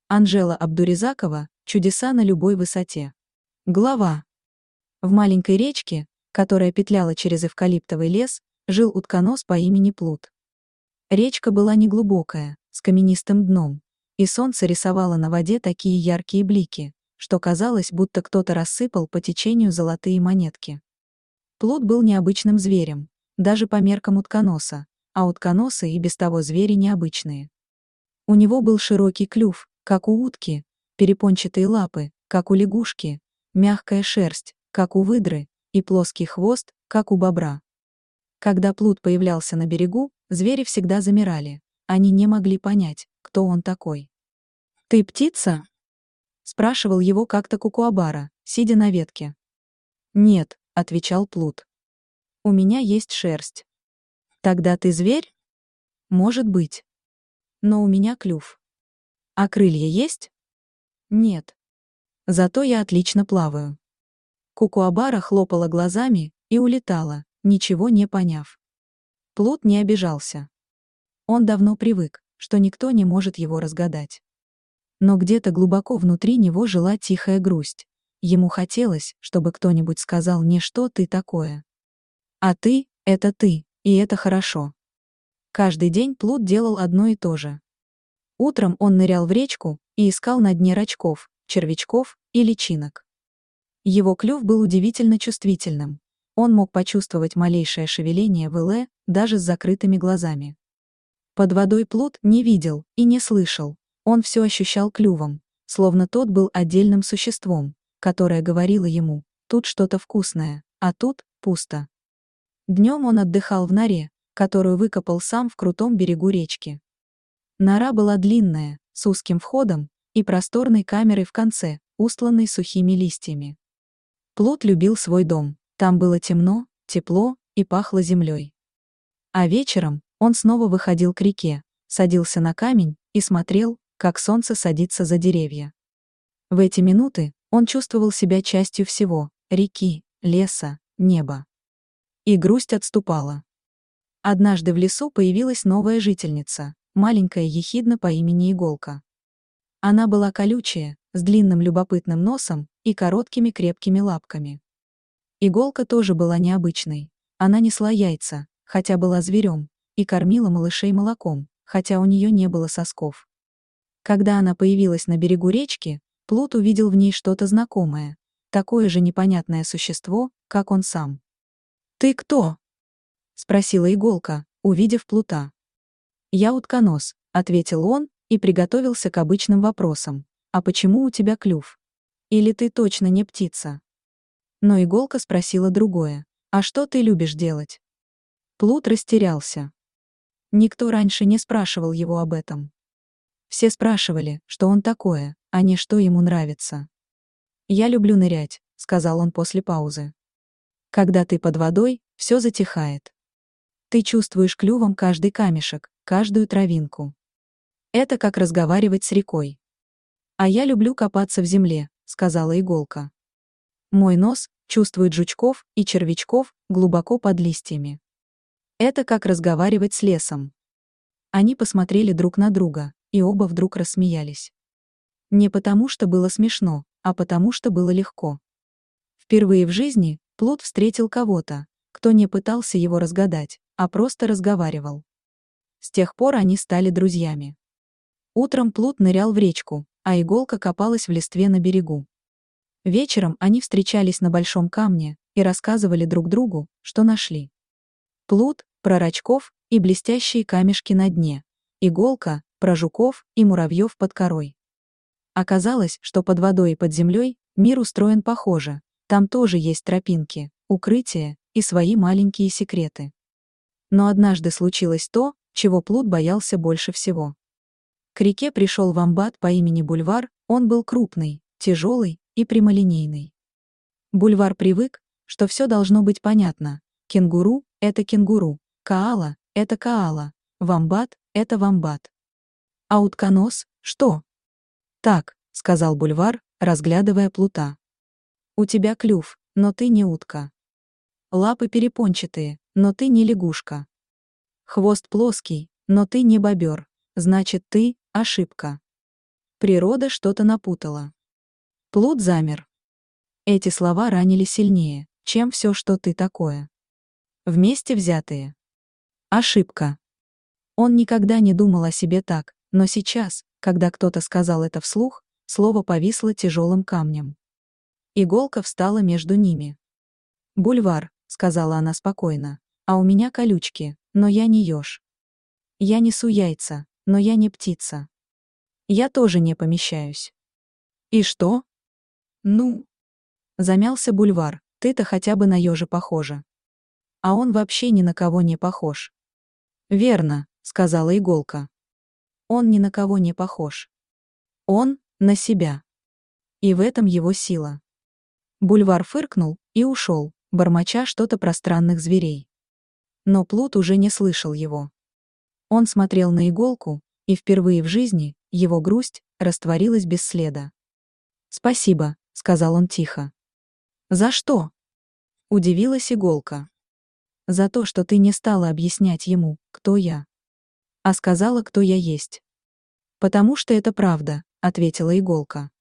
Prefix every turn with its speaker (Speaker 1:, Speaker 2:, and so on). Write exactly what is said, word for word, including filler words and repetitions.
Speaker 1: Анжела Абдуризакова «Чудеса на любой высоте». Глава. В маленькой речке, которая петляла через эвкалиптовый лес, жил утконос по имени Плут. Речка была неглубокая, с каменистым дном, и солнце рисовало на воде такие яркие блики, что казалось, будто кто-то рассыпал по течению золотые монетки. Плут был необычным зверем, даже по меркам утконоса, а утконосы и без того звери необычные. У него был широкий клюв, как у утки, перепончатые лапы, как у лягушки, мягкая шерсть, как у выдры, и плоский хвост, как у бобра. Когда Плут появлялся на берегу, звери всегда замирали, они не могли понять, кто он такой. «Ты птица?» — спрашивал его как-то Кукуабара, сидя на ветке. «Нет», — отвечал Плут. «У меня есть шерсть». «Тогда ты зверь?» «Может быть. Но у меня клюв». «А крылья есть?» «Нет. Зато я отлично плаваю». Кукуабара хлопала глазами и улетала, ничего не поняв. Плут не обижался. Он давно привык, что никто не может его разгадать. Но где-то глубоко внутри него жила тихая грусть. Ему хотелось, чтобы кто-нибудь сказал не «что ты такое». А ты — это ты, и это хорошо. Каждый день Плут делал одно и то же. Утром он нырял в речку и искал на дне рачков, червячков и личинок. Его клюв был удивительно чувствительным. Он мог почувствовать малейшее шевеление в иле даже с закрытыми глазами. Под водой Плут не видел и не слышал, он все ощущал клювом, словно тот был отдельным существом, которое говорило ему: тут что-то вкусное, а тут пусто. Днем он отдыхал в норе, которую выкопал сам в крутом берегу речки. Нора была длинная, с узким входом и просторной камерой в конце, устланной сухими листьями. Плут любил свой дом, там было темно, тепло и пахло землей. А вечером он снова выходил к реке, садился на камень и смотрел, как солнце садится за деревья. В эти минуты он чувствовал себя частью всего — реки, леса, неба. И грусть отступала. Однажды в лесу появилась новая жительница, маленькая ехидна по имени Иголка. Она была колючая, с длинным любопытным носом и короткими крепкими лапками. Иголка тоже была необычной. Она несла яйца, хотя была зверем, и кормила малышей молоком, хотя у нее не было сосков. Когда она появилась на берегу речки, Плут увидел в ней что-то знакомое, такое же непонятное существо, как он сам. «Ты кто?» — спросила Иголка, увидев Плута. «Я утконос», — ответил он и приготовился к обычным вопросам. «А почему у тебя клюв? Или ты точно не птица?» Но Иголка спросила другое. «А что ты любишь делать?» Плут растерялся. Никто раньше не спрашивал его об этом. Все спрашивали, что он такое, а не что ему нравится. «Я люблю нырять», — сказал он после паузы. «Когда ты под водой, все затихает. Ты чувствуешь клювом каждый камешек, каждую травинку. Это как разговаривать с рекой». «А я люблю копаться в земле», — сказала Иголка. «Мой нос чувствует жучков и червячков глубоко под листьями. Это как разговаривать с лесом». Они посмотрели друг на друга, и оба вдруг рассмеялись. Не потому, что было смешно, а потому, что было легко. Впервые в жизни Плут встретил кого-то, кто не пытался его разгадать, а просто разговаривал. С тех пор они стали друзьями. Утром Плут нырял в речку, а Иголка копалась в листве на берегу. Вечером они встречались на большом камне и рассказывали друг другу, что нашли. Плут — про рачков и блестящие камешки на дне, Иголка — про жуков и муравьев под корой. Оказалось, что под водой и под землей мир устроен похоже, там тоже есть тропинки, укрытия и свои маленькие секреты. Но однажды случилось то, чего Плут боялся больше всего. К реке пришел вомбат по имени Бульвар, он был крупный, тяжелый и прямолинейный. Бульвар привык, что все должно быть понятно. Кенгуру — это кенгуру, коала — это коала, вомбат — это вомбат. А утконос — что? «Так», — сказал Бульвар, разглядывая Плута. «У тебя клюв, но ты не утка. Лапы перепончатые, но ты не лягушка. Хвост плоский, но ты не бобер, значит ты — ошибка. Природа что-то напутала. Плут замер. Эти слова ранили сильнее, чем все, что ты такое. Вместе взятые. Ошибка. Он никогда не думал о себе так, но сейчас, когда кто-то сказал это вслух, слово повисло тяжелым камнем. Иголка встала между ними. «Бульвар», — сказала она спокойно, — «а у меня колючки, но я не еж. Я несу яйца, но я не птица. Я тоже не помещаюсь». «И что?» «Ну?» Замялся Бульвар, «ты-то хотя бы на ежа похожа. А он вообще ни на кого не похож». «Верно», — сказала Иголка. «Он ни на кого не похож. Он на себя. И в этом его сила». Бульвар фыркнул и ушел, бормоча что-то про странных зверей. Но Плут уже не слышал его. Он смотрел на Иголку, и впервые в жизни его грусть растворилась без следа. «Спасибо», — сказал он тихо. «За что?» — удивилась Иголка. «За то, что ты не стала объяснять ему, кто я. А сказала, кто я есть». «Потому что это правда», — ответила Иголка.